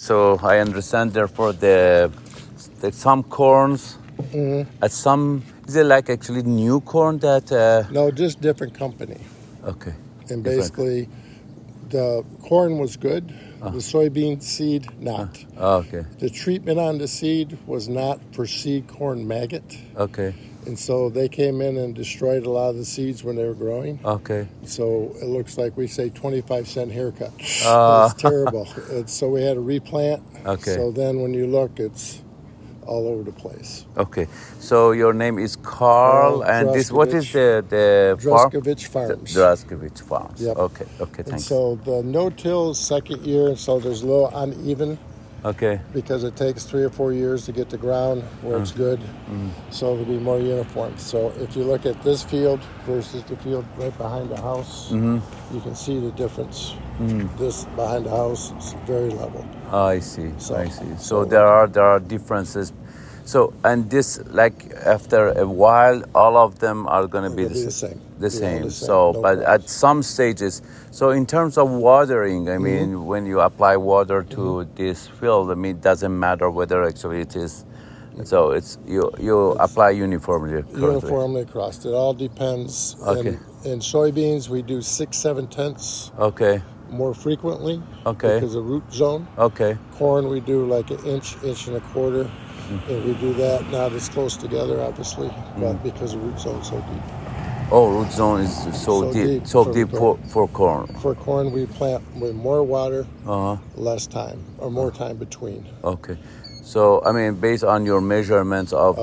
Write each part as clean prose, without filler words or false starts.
So I understand, therefore, the some corns, at some, is it like actually new corn that? No, just different company. Okay. And different. basically, the corn was good. The soybean seed, not. Okay. The treatment on the seed was not for seed corn maggot. Okay. And so they came in and destroyed a lot of the seeds when they were growing. Okay. So it looks like we say 25-cent haircut. It's terrible. So we had to replant. Okay. So then when you look, it's all over the place. Okay. So your name is Carl, and this, what is the farm? Draskovich Farms. Draskovich Farms. Yep. Okay. Okay. And Thanks. so the no-till is second year, and so there's a little uneven. Okay. Because it takes 3 or 4 years to get the ground where it's good, so it'll be more uniform. So if you look at this field versus the field right behind the house, you can see the difference. This behind the house is very level. I see. I see. So there are differences. So, and this, like, after a while, all of them are going to be the same. The same. So, no but at some stages, so in terms of watering, I mean, when you apply water to this field, I mean, it doesn't matter whether actually it is. So it's you apply uniformly. Uniformly across. It all depends. Okay. In soybeans, we do 6-7 tenths. Okay. More frequently. Okay. Because of root zone. Okay. Corn, we do like an inch and a quarter. And we do that not as close together, obviously, but because the root zone is so deep. Oh, root zone is so deep. So deep for corn. For corn, we plant with more water, less time, or more time between. Okay. So, I mean, based on your measurements of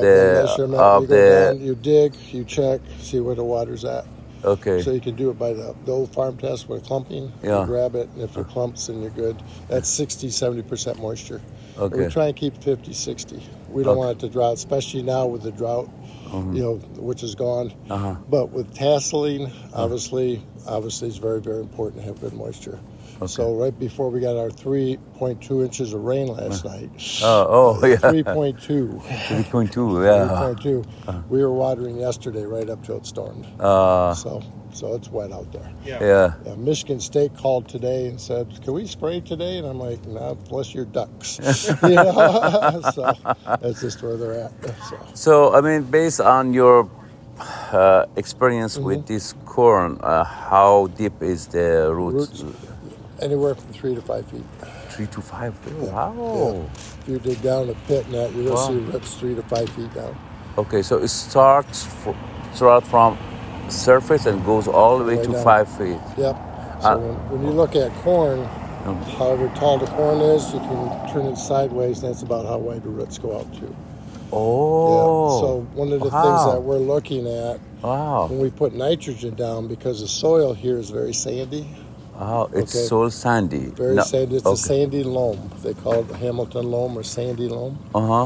you dig, you check, see where the water's at. Okay. So you can do it by the old farm test with clumping. Yeah. You grab it, and if it clumps, then you're good. That's 60-70% moisture. Okay. We try and keep 50-60. We don't want it to drought, especially now with the drought, which is gone. But with tasseling, obviously it's very, very important to have good moisture. Okay. So right before we got our 3.2 inches of rain last night. 3.2. 3.2, yeah. 3.2. We were watering yesterday right up till it stormed. So it's wet out there. Yeah. Michigan State called today and said, "Can we spray today?" And I'm like, "No, bless your ducks." So that's just where they're at. So I mean, based on your experience with this corn, how deep is the roots? Anywhere from 3 to 5 feet. 3 to 5 feet. Yeah. Wow. Yeah. If you dig down a pit in that, you'll see roots 3 to 5 feet down. Okay, so it starts from surface and goes all the way to down. 5 feet. Yep. So when you look at corn, however tall the corn is, you can turn it sideways, and that's about how wide the roots go out to. Oh. Yeah. So one of the things that we're looking at when we put nitrogen down, because the soil here is very sandy. Oh, it's so sandy. Very sandy. It's a sandy loam. They call it the Hamilton loam or sandy loam.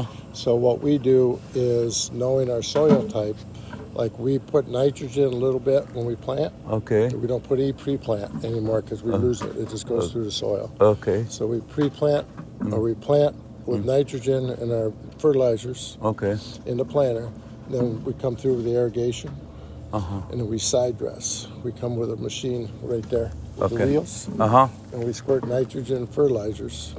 So what we do is, knowing our soil type, like we put nitrogen a little bit when we plant. Okay. We don't put any pre-plant anymore because we lose it. It just goes through the soil. Okay. So we pre-plant or we plant with nitrogen and our fertilizers in the planter. Then we come through with the irrigation. And then we side dress. We come with a machine right there with the wheels. And we squirt nitrogen and fertilizers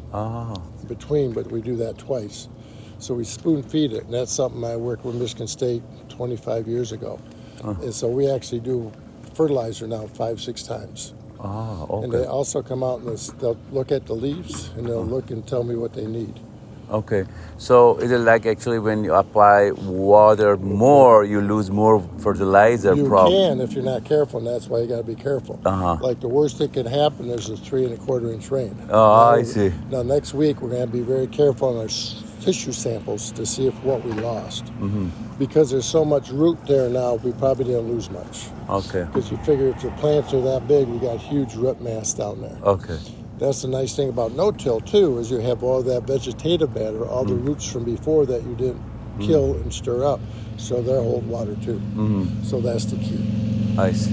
in between, but we do that twice. So we spoon feed it, and that's something I worked with Michigan State 25 years ago. And so we actually do fertilizer now 5-6 times. And they also come out and they'll look at the leaves, and they'll look and tell me what they need. Okay, so is it like actually when you apply water more, you lose more fertilizer? You can if you're not careful, and that's why you got to be careful. Like the worst that can happen is a 3 1/4 inch rain. I see. Now next week we're going to be very careful on our tissue samples to see if what we lost. Because there's so much root there now, we probably didn't lose much. Okay. Because you figure if the plants are that big, we got huge root mass down there. Okay. That's the nice thing about no-till, too, is you have all that vegetative matter, all the roots from before that you didn't kill and stir up. So they hold water, too. So that's the key. I see.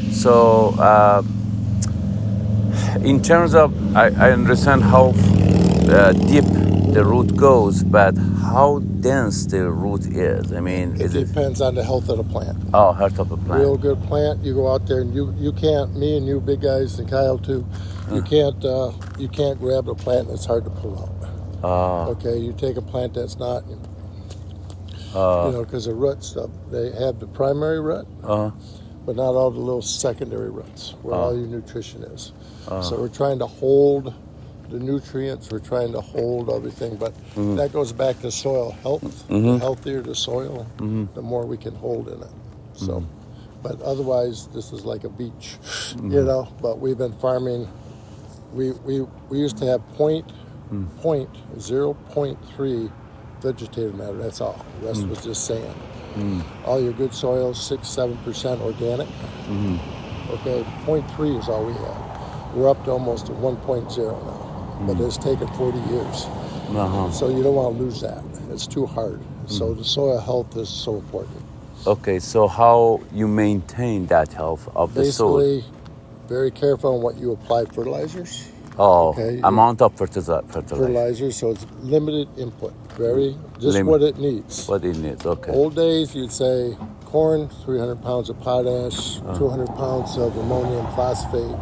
So in terms of, I understand how deep the root goes, but how dense the root is. I mean, it depends on the health of the plant. Oh, health of the plant. Real good plant, you go out there and you can't, me and you big guys and Kyle too, you can't grab a plant that's hard to pull out. Okay, you take a plant that's not, because the roots, they have the primary root, but not all the little secondary roots where all your nutrition is. So we're trying to hold the nutrients, we're trying to hold everything, but that goes back to soil health. The healthier the soil, the more we can hold in it. So, but otherwise, this is like a beach, but we've been farming, we used to have 0.3 vegetative matter, that's all. The rest was just sand. All your good soils, 6-7% organic. Okay, 0.3 is all we have. We're up to almost 1.0 now. But it's taken 40 years. So you don't want to lose that. It's too hard. So the soil health is so important. Okay, so how you maintain that health of the soil? Basically, very careful on what you apply fertilizers. Amount of fertilizer. So it's limited input. What it needs. What it needs, okay. Old days, you'd say corn, 300 pounds of potash, 200 pounds of ammonium phosphate,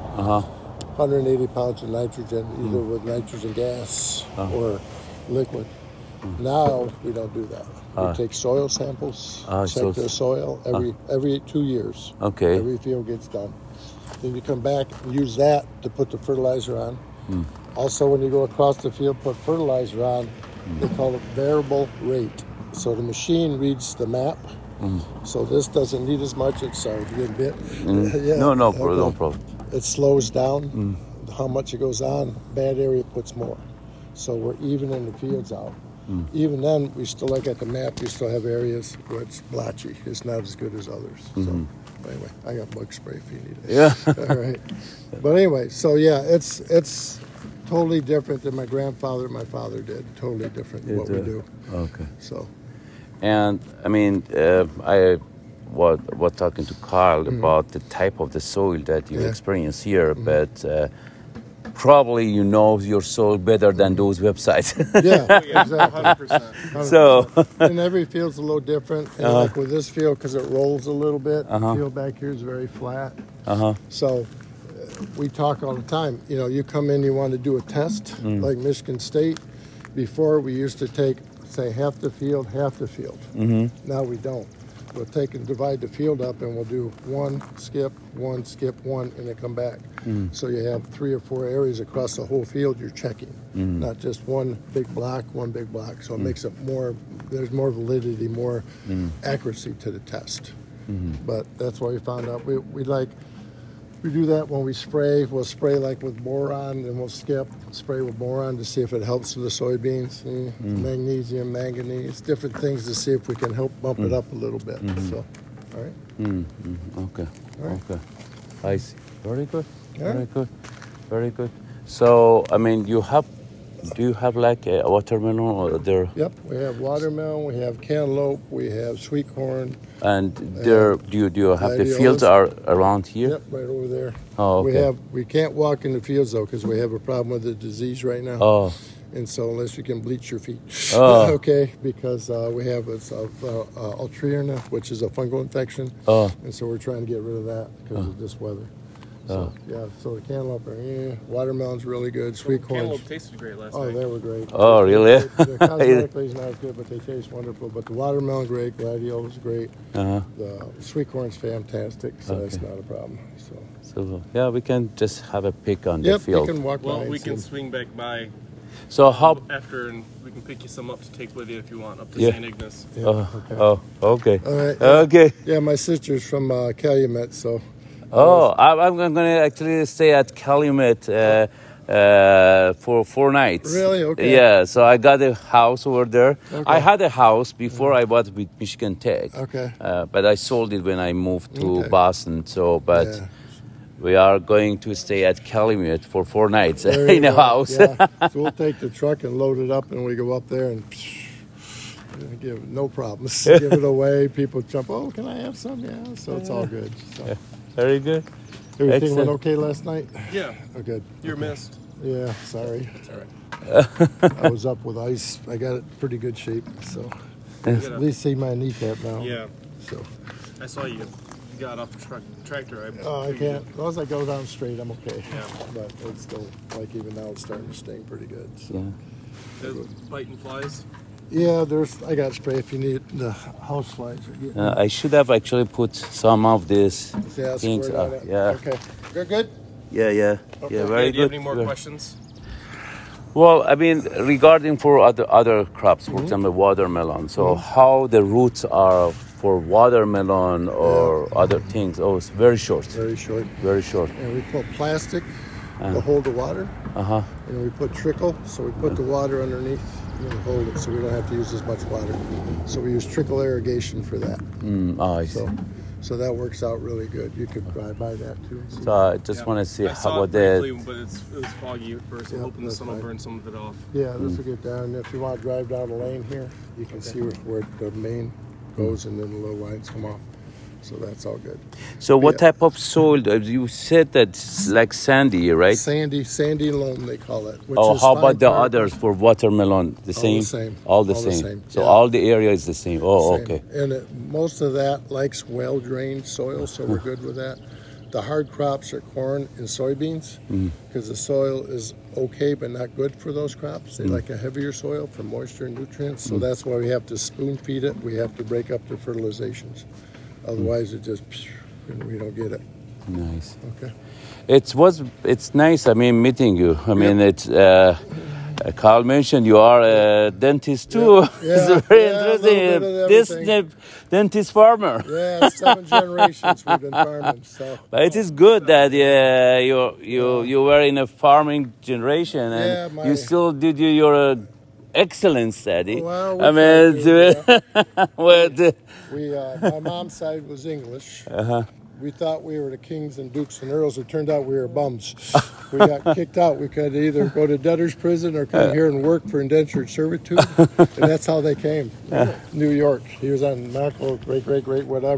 180 pounds of nitrogen, either with nitrogen gas or liquid. Now we don't do that. We take soil samples, check the soil every 2 years. Okay. Every field gets done. Then you come back and use that to put the fertilizer on. Also, when you go across the field, put fertilizer on, they call it variable rate. So the machine reads the map. So this doesn't need as much. Sorry to get bit. No problem. It slows down how much it goes on. Bad area puts more. So we're evening the fields out. Even then, we still look at the map. We still have areas where it's blotchy. It's not as good as others. So anyway, I got bug spray if you need it. Yeah. All right. But anyway, so yeah, it's totally different than my grandfather and my father did. Totally different than what we do. Okay. So. And I mean, I was talking to Carl about the type of the soil that you experience here, but probably you know your soil better than those websites. Yeah, exactly. 100%. So, and every field's a little different. And like with this field, because it rolls a little bit, the field back here is very flat. So we talk all the time. You come in, you want to do a test, like Michigan State. Before, we used to take, say, half the field. Now we don't. We'll take and divide the field up, and we'll do one, skip, one, and then come back. So you have 3 or 4 areas across the whole field you're checking, not just one big block. So it makes it more, there's more validity, more accuracy to the test. But that's what we found out. We do that when we spray. We'll spray like with boron, and we'll spray with boron to see if it helps with the soybeans. Magnesium, manganese, different things to see if we can help bump it up a little bit. So, all right. Okay. All right. Okay. I see. Very good. Very good. Very good. So, I mean, do you have like a watermelon or there? Yep, we have watermelon, we have cantaloupe, we have sweet corn. And there, do you have the fields are around here? Yep, right over there. Oh, okay. We can't walk in the fields though because we have a problem with the disease right now. Oh. And so unless you can bleach your feet, okay, because we have Altrierna, which is a fungal infection. And so we're trying to get rid of that because of this weather. So, so the cantaloupe, watermelon's really good. Sweet corn. Cantaloupe tasted great last night. Oh, they were great. Oh, really? The cosmetically is not as good, but they taste wonderful. But the watermelon great, gladiola's great. The sweet corn's fantastic, so that's not a problem. So yeah, we can just have a pick on the field. We can walk by. Well, we can swing back by. So how after, and we can pick you some up to take with you if you want up to St. Ignace. Yeah, okay. All right. Okay. Yeah, my sister's from Calumet, so. I'm going to actually stay at Calumet for 4 nights. Really? Okay. Yeah, so I got a house over there. Okay. I had a house before I was with Michigan Tech. Okay. But I sold it when I moved to Boston. So, we are going to stay at Calumet for 4 nights in a house. Yeah. So we'll take the truck and load it up, and we go up there and give no problems. Give it away. People jump. Oh, can I have some? Yeah. So it's all good. So. Yeah. Very good. Everything went okay last night? Yeah. Oh, good. You're missed. Yeah, sorry. That's all right. I was up with ice. I got it pretty good shape, so at least see my kneecap now. Yeah. So I saw you got off the tractor. I can't. As long as I go down straight, I'm okay. Yeah. But it's still, like even now, it's starting to sting pretty good. So. Yeah. There's biting flies. Yeah, I got spray if you need the house flies. I should have actually put some of these things. Yeah. Okay. You're good? Yeah. Okay. Yeah, very Do you have good. any more questions? Well, I mean, regarding for other crops, for example, watermelon. So how the roots are for watermelon or other things? Oh, it's very short. Very short. Very short. And we put plastic to hold the water. And we put trickle, so we put the water underneath and hold it, so we don't have to use as much water. So we use trickle irrigation for that. I see. So that works out really good. You could buy that too. So I just want to see how about briefly, but it was foggy at first. I'm hoping the sun will burn some of it off. Yeah, this will get down. If you want to drive down the lane here, you can see where the main goes and then the little lines come off. So that's all good. So what type of soil? You said that's like sandy, right? Sandy loam they call it. How about the others for watermelon? The same? All the same. So all the area is the same. Oh, same. okay. And most of that likes well-drained soil, so we're good with that. The hard crops are corn and soybeans because the soil is okay but not good for those crops. They like a heavier soil for moisture and nutrients, so that's why we have to spoon feed it. We have to break up the fertilizations. Otherwise, it just, and we don't get it. Nice. Okay. It's nice. I mean, meeting you. I mean, it's. Carl mentioned you are a dentist too. It's very interesting. Dentist farmer. Yeah, 7 generations we've been farming. So. But it is good that you were in a farming generation and you still did your excellent study. Well, my mom's side was English. We thought we were the kings and dukes and earls. It turned out we were bums. We got kicked out. We could either go to debtor's prison or come here and work for indentured servitude. And that's how they came. New York. He was on Marco, great, whatever.